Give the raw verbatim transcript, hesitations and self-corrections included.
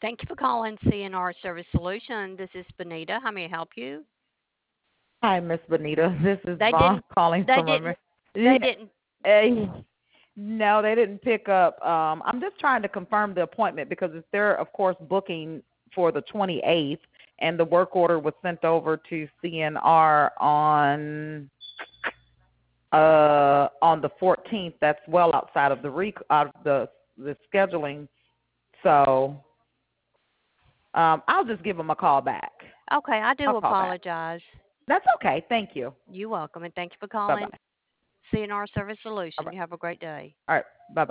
Thank you for calling C N R Service Solution. This is Benita. How may I help you? Hi, Miss Bonita. This is They Vaughn didn't. calling They from didn't. Amer- They Yeah, didn't. eh, no, they didn't pick up. Um, I'm just trying to confirm the appointment because it's there, of course, booking for the twenty-eighth, and the work order was sent over to C N R on uh on the fourteenth. That's well outside of the rec- out of the the scheduling. So um, I'll just give them a call back. Okay, I I'll do call back. apologize. That's okay. Thank you. You're welcome, and thank you for Bye calling bye. C N R Service All Solution. right. You have a great day. All right. Bye bye.